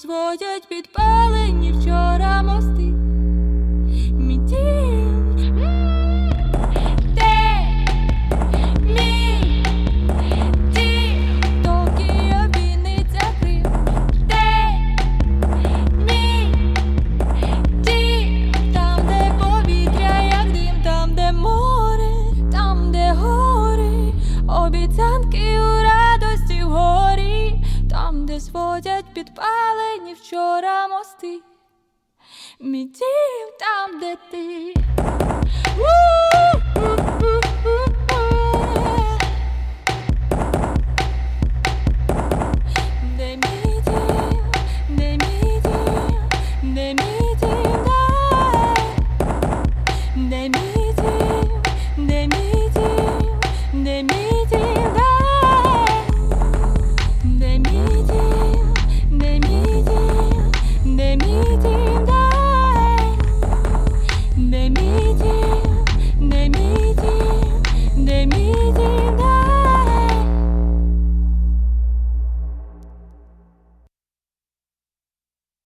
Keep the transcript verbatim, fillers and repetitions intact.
зводять підпалені вчора мости. Мій дім, де мій дім? Токіо, Вінниця, Крим. Де мій дім? Там, де повітря, як дим, там, де море, там, де гори, обіцянки у радості вгорі, там, де зводять підпалені вчора мости. Мій дім там, де ти. У-у-у.